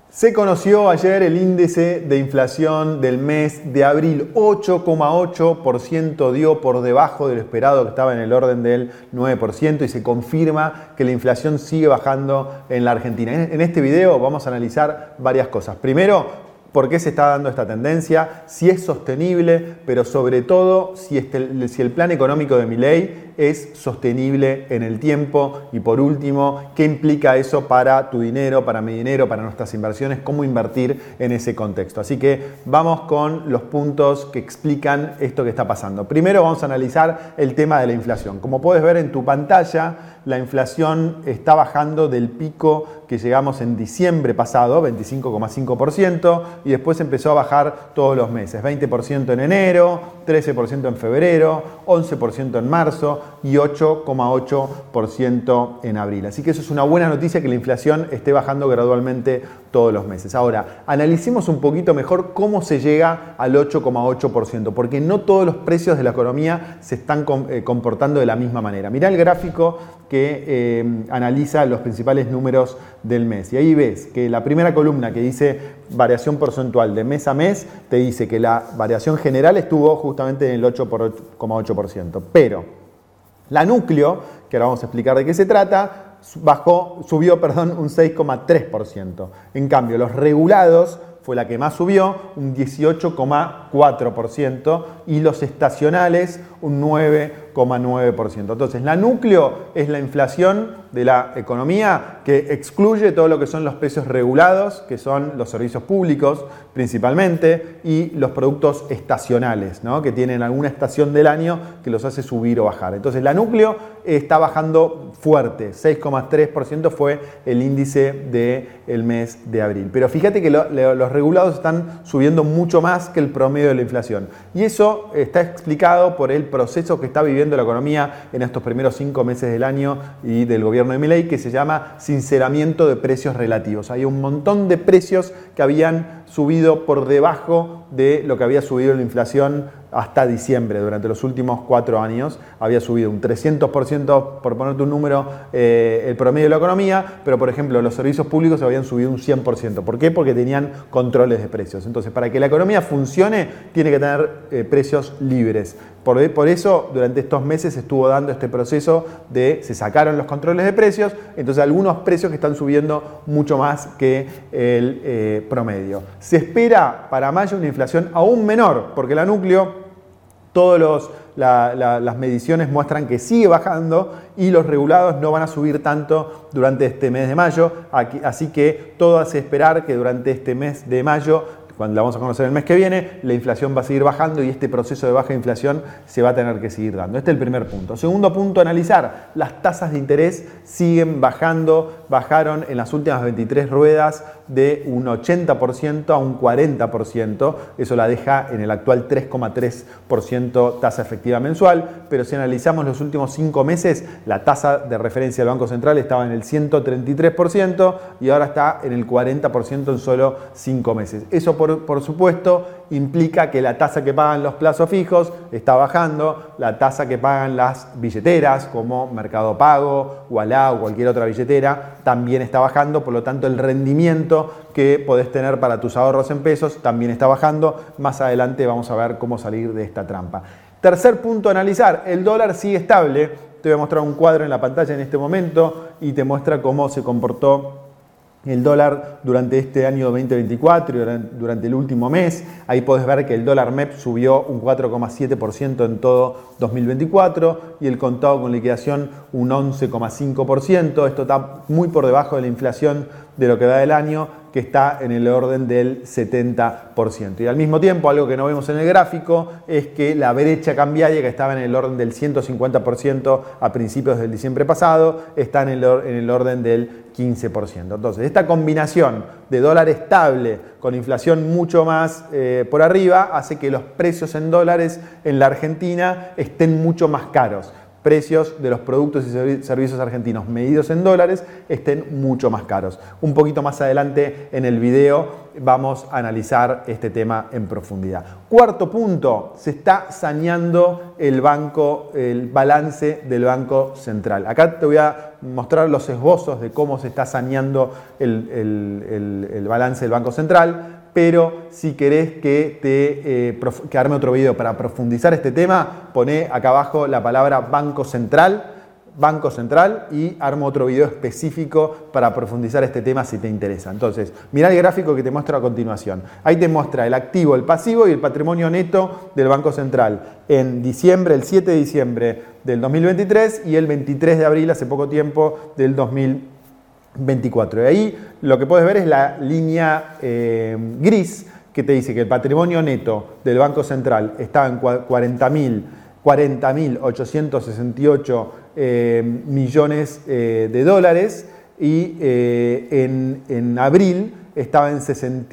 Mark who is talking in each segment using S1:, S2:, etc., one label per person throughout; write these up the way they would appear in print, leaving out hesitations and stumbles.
S1: Se conoció ayer el índice de inflación del mes de abril, 8,8% dio por debajo de lo esperado, que estaba en el orden del 9%, y se confirma que la inflación sigue bajando en la Argentina. En este video vamos a analizar varias cosas. Primero, por qué se está dando esta tendencia, si es sostenible, pero sobre todo si el plan económico de Milei es sostenible en el tiempo, y por último, qué implica eso para tu dinero, para mi dinero, para nuestras inversiones, cómo invertir en ese contexto. Así que vamos con los puntos que explican esto que está pasando. Primero vamos a analizar el tema de la inflación. Como puedes ver en tu pantalla, la inflación está bajando del pico que llegamos en diciembre pasado, 25,5%, y después empezó a bajar todos los meses, 20% en enero, 13% en febrero, 11% en marzo y 8,8% en abril. Así que eso es una buena noticia, que la inflación esté bajando gradualmente todos los meses. Ahora, analicemos un poquito mejor cómo se llega al 8,8%, porque no todos los precios de la economía se están comportando de la misma manera. Mirá el gráfico que analiza los principales números del mes. Y ahí ves que la primera columna, que dice variación porcentual de mes a mes, te dice que la variación general estuvo justamente en el 8,8%. Pero la núcleo, que ahora vamos a explicar de qué se trata, subió un 6,3%. En cambio, los regulados fue la que más subió, un 18,4%, y los estacionales un 9,9%. Entonces, la núcleo es la inflación de la economía, que excluye todo lo que son los precios regulados, que son los servicios públicos principalmente, y los productos estacionales, ¿no? Que tienen alguna estación del año que los hace subir o bajar. Entonces, la núcleo está bajando fuerte, 6,3% fue el índice del mes de abril. Pero fíjate que los regulados están subiendo mucho más que el promedio de la inflación. Y eso está explicado por el proceso que está viviendo la economía en estos primeros 5 meses del año y del gobierno de Milei, que se llama sinceramiento de precios relativos. Hay un montón de precios que habían subido por debajo de lo que había subido la inflación hasta diciembre. Durante los últimos 4 años había subido un 300%, por ponerte un número, el promedio de la economía, pero por ejemplo los servicios públicos habían subido un 100%. ¿Por qué? Porque tenían controles de precios. Entonces, para que la economía funcione, tiene que tener precios libres. Por eso, durante estos meses se estuvo dando este proceso se sacaron los controles de precios, entonces algunos precios que están subiendo mucho más que el promedio. Se espera para mayo una inflación aún menor, porque la núcleo, las mediciones muestran que sigue bajando y los regulados no van a subir tanto durante este mes de mayo, así que todo hace esperar que durante este mes de mayo, cuando la vamos a conocer el mes que viene, la inflación va a seguir bajando y este proceso de baja inflación se va a tener que seguir dando. Este es el primer punto. Segundo punto a analizar, las tasas de interés siguen bajando, bajaron en las últimas 23 ruedas de un 80% a un 40%, eso la deja en el actual 3,3% tasa efectiva mensual, pero si analizamos los últimos 5 meses, la tasa de referencia del Banco Central estaba en el 133% y ahora está en el 40% en solo 5 meses. Eso por supuesto implica que la tasa que pagan los plazos fijos está bajando, la tasa que pagan las billeteras como Mercado Pago, Ualá o cualquier otra billetera también está bajando, por lo tanto el rendimiento que podés tener para tus ahorros en pesos también está bajando. Más adelante vamos a ver cómo salir de esta trampa. Tercer punto a analizar, el dólar sigue estable. Te voy a mostrar un cuadro en la pantalla en este momento y te muestra cómo se comportó el dólar durante este año 2024 y durante el último mes. Ahí podés ver que el dólar MEP subió un 4,7% en todo 2024 y el contado con liquidación un 11,5%. Esto está muy por debajo de la inflación de lo que va del año, que está en el orden del 70%. Y al mismo tiempo, algo que no vemos en el gráfico, es que la brecha cambiaria, que estaba en el orden del 150% a principios del diciembre pasado, está en el orden del 15%. Entonces, esta combinación de dólar estable con inflación mucho más por arriba hace que los precios en dólares en la Argentina estén mucho más caros. precios de los productos y servicios argentinos medidos en dólares estén mucho más caros. Un poquito más adelante en el video vamos a analizar este tema en profundidad. Cuarto punto, se está saneando el balance del Banco Central. Acá te voy a mostrar los esbozos de cómo se está saneando el balance del Banco Central. Pero si querés que arme otro video para profundizar este tema, poné acá abajo la palabra Banco Central y armo otro video específico para profundizar este tema si te interesa. Entonces, mirá el gráfico que te muestro a continuación. Ahí te muestra el activo, el pasivo y el patrimonio neto del Banco Central en diciembre, el 7 de diciembre del 2023 y el 23 de abril, hace poco tiempo, del 2024. Y ahí lo que puedes ver es la línea gris que te dice que el patrimonio neto del Banco Central estaba en 40.868 millones de dólares y en abril estaba en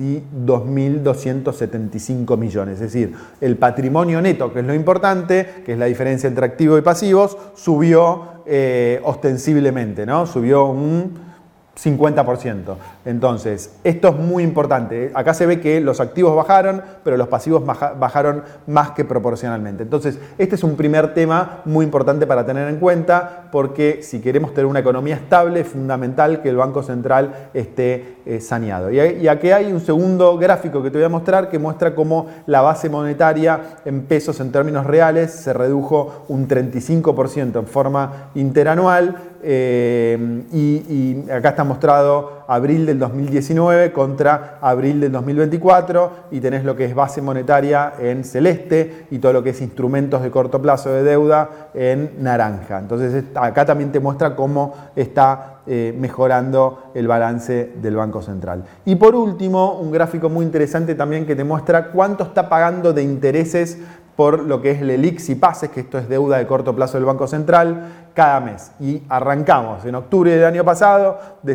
S1: 62.275 millones. Es decir, el patrimonio neto, que es lo importante, que es la diferencia entre activos y pasivos, subió ostensiblemente, ¿no? Subió un 50%. Entonces, esto es muy importante. Acá se ve que los activos bajaron, pero los pasivos bajaron más que proporcionalmente. Entonces, este es un primer tema muy importante para tener en cuenta, porque si queremos tener una economía estable, es fundamental que el Banco Central esté saneado. Y aquí hay un segundo gráfico que te voy a mostrar, que muestra cómo la base monetaria en pesos en términos reales se redujo un 35% en forma interanual. Y acá está mostrado abril del 2019 contra abril del 2024 y tenés lo que es base monetaria en celeste y todo lo que es instrumentos de corto plazo de deuda en naranja. Entonces acá también te muestra cómo está mejorando el balance del Banco Central. Y por último, un gráfico muy interesante también que te muestra cuánto está pagando de intereses por lo que es el ELIX y PASES, que esto es deuda de corto plazo del Banco Central, cada mes. Y arrancamos en octubre del año pasado de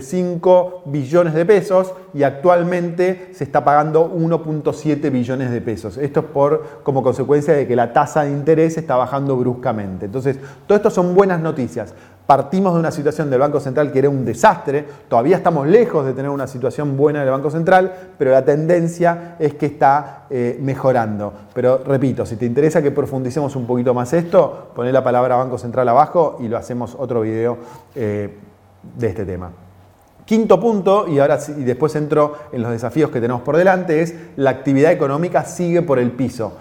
S1: 5 billones de pesos y actualmente se está pagando 1.7 billones de pesos. Esto es como consecuencia de que la tasa de interés está bajando bruscamente. Entonces, todo esto son buenas noticias. Partimos de una situación del Banco Central que era un desastre, todavía estamos lejos de tener una situación buena del Banco Central, pero la tendencia es que está mejorando. Pero repito, si te interesa que profundicemos un poquito más esto, poné la palabra Banco Central abajo y lo hacemos otro video de este tema. Quinto punto, y ahora sí, y después entro en los desafíos que tenemos por delante, es la actividad económica sigue por el piso.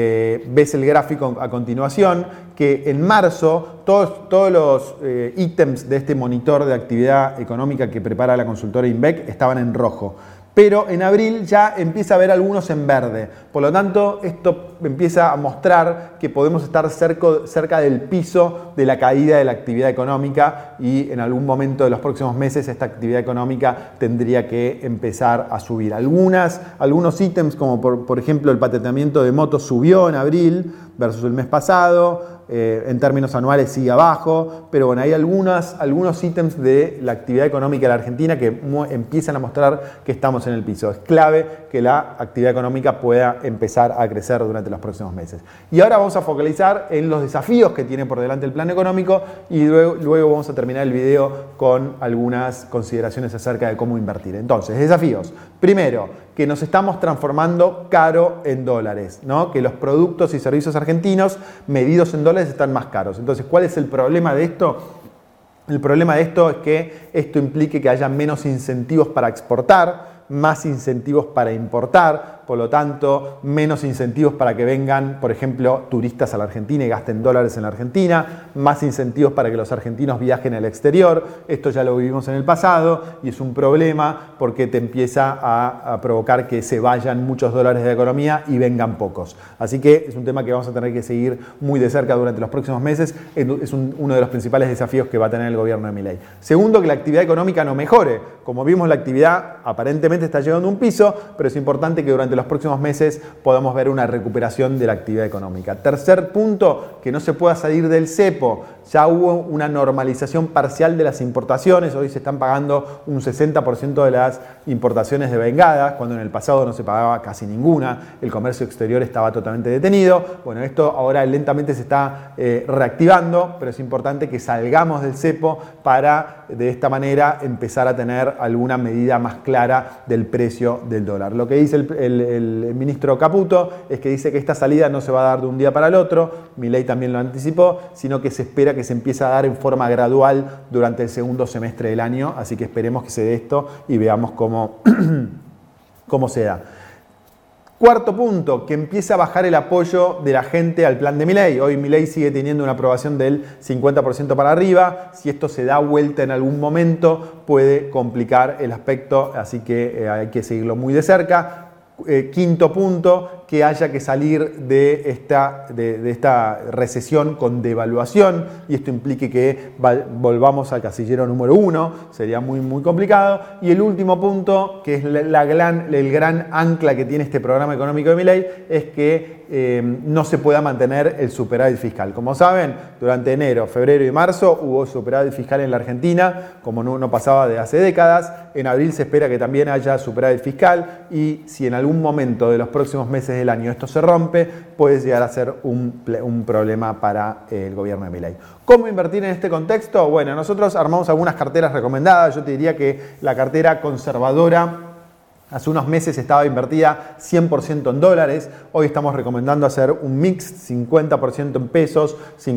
S1: Ves el gráfico a continuación, que en marzo todos los ítems de este monitor de actividad económica que prepara la consultora INVEC estaban en rojo. Pero en abril ya empieza a haber algunos en verde. Por lo tanto, esto empieza a mostrar que podemos estar cerca del piso de la caída de la actividad económica y en algún momento de los próximos meses esta actividad económica tendría que empezar a subir. Algunos ítems, como por ejemplo el patentamiento de motos, subió en abril versus el mes pasado. En términos anuales sigue abajo, pero bueno, hay algunos ítems de la actividad económica de la Argentina que empiezan a mostrar que estamos en el piso. Es clave que la actividad económica pueda empezar a crecer durante los próximos meses. Y ahora vamos a focalizar en los desafíos que tiene por delante el plan económico y luego vamos a terminar el video con algunas consideraciones acerca de cómo invertir. Entonces, desafíos. Primero, que nos estamos transformando caro en dólares, ¿no? Que los productos y servicios argentinos medidos en dólares están más caros. Entonces, ¿cuál es el problema de esto? El problema de esto es que esto implique que haya menos incentivos para exportar, más incentivos para importar, por lo tanto, menos incentivos para que vengan, por ejemplo, turistas a la Argentina y gasten dólares en la Argentina, más incentivos para que los argentinos viajen al exterior. Esto ya lo vivimos en el pasado y es un problema porque te empieza a provocar que se vayan muchos dólares de la economía y vengan pocos. Así que es un tema que vamos a tener que seguir muy de cerca durante los próximos meses. Es uno de los principales desafíos que va a tener el gobierno de Milei. Segundo, que la actividad económica no mejore. Como vimos, la actividad aparentemente está llegando a un piso, pero es importante que durante los los próximos meses podamos ver una recuperación de la actividad económica. Tercer punto, que no se pueda salir del cepo. Ya hubo una normalización parcial de las importaciones, hoy se están pagando un 60% de las importaciones de vengadas, cuando en el pasado no se pagaba casi ninguna, el comercio exterior estaba totalmente detenido. Bueno, esto ahora lentamente se está reactivando, pero es importante que salgamos del cepo para de esta manera empezar a tener alguna medida más clara del precio del dólar. Lo que dice el ministro Caputo es que dice que esta salida no se va a dar de un día para el otro, Milei también lo anticipó, sino que se espera que se empiece a dar en forma gradual durante el segundo semestre del año, así que esperemos que se dé esto y veamos cómo se da. Cuarto punto, que empiece a bajar el apoyo de la gente al plan de Milei. Hoy Milei sigue teniendo una aprobación del 50% para arriba. Si esto se da vuelta en algún momento, puede complicar el aspecto, así que hay que seguirlo muy de cerca. Quinto punto, que haya que salir de esta recesión con devaluación, y esto implique que volvamos al casillero número 1, sería muy complicado. Y el último punto, que es el gran ancla que tiene este programa económico de Milei, es que no se pueda mantener el superávit fiscal. Como saben, durante enero, febrero y marzo hubo superávit fiscal en la Argentina, como no pasaba de hace décadas. En abril se espera que también haya superávit fiscal, y si en algún momento de los próximos meses del año esto se rompe, puede llegar a ser un problema para el gobierno de Milei. ¿Cómo invertir en este contexto? Bueno, nosotros armamos algunas carteras recomendadas. Yo te diría que la cartera conservadora hace unos meses estaba invertida 100% en dólares. Hoy estamos recomendando hacer un mix 50% en pesos,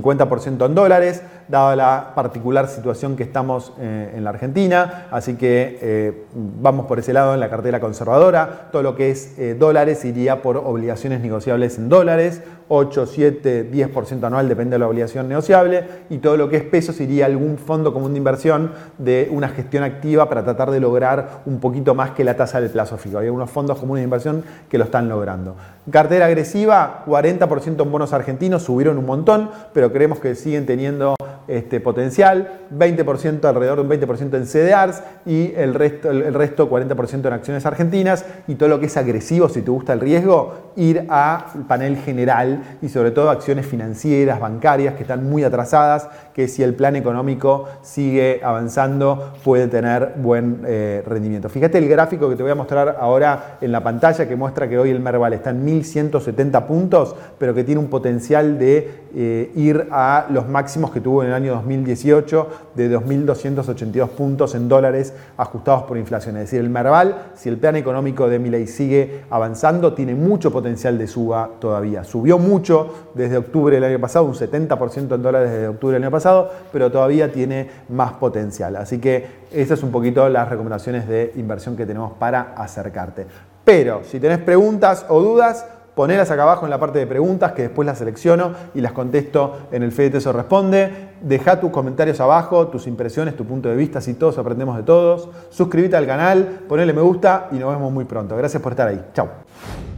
S1: 50% en dólares, dada la particular situación que estamos en la Argentina. Así que vamos por ese lado en la cartera conservadora. Todo lo que es dólares iría por obligaciones negociables en dólares, 8, 7, 10% anual, depende de la obligación negociable. Y todo lo que es pesos iría a algún fondo común de inversión de una gestión activa para tratar de lograr un poquito más que la tasa del plazo fijo. Hay algunos fondos comunes de inversión que lo están logrando. Cartera agresiva, 40% en bonos argentinos, subieron un montón, pero creemos que siguen teniendo potencial, 20%, alrededor de un 20% en CDRs, y el resto 40% en acciones argentinas. Y todo lo que es agresivo, si te gusta el riesgo, ir al panel general y sobre todo acciones financieras, bancarias, que están muy atrasadas, que si el plan económico sigue avanzando puede tener buen rendimiento. Fíjate el gráfico que te voy a mostrar ahora en la pantalla, que muestra que hoy el Merval está en 1170 puntos, pero que tiene un potencial de ir a los máximos que tuvo en el año 2018 de 2.282 puntos en dólares ajustados por inflación. Es decir, el Merval, si el plan económico de Milei sigue avanzando, tiene mucho potencial de suba todavía. Subió mucho desde octubre del año pasado, un 70% en dólares desde octubre del año pasado, pero todavía tiene más potencial. Así que esas son un poquito las recomendaciones de inversión que tenemos para acercarte. Pero si tenés preguntas o dudas, ponelas acá abajo en la parte de preguntas, que después las selecciono y las contesto en el Fede Teso Responde. Deja tus comentarios abajo, tus impresiones, tu punto de vista, si todos aprendemos de todos. Suscríbete al canal, ponele me gusta y nos vemos muy pronto. Gracias por estar ahí. Chau.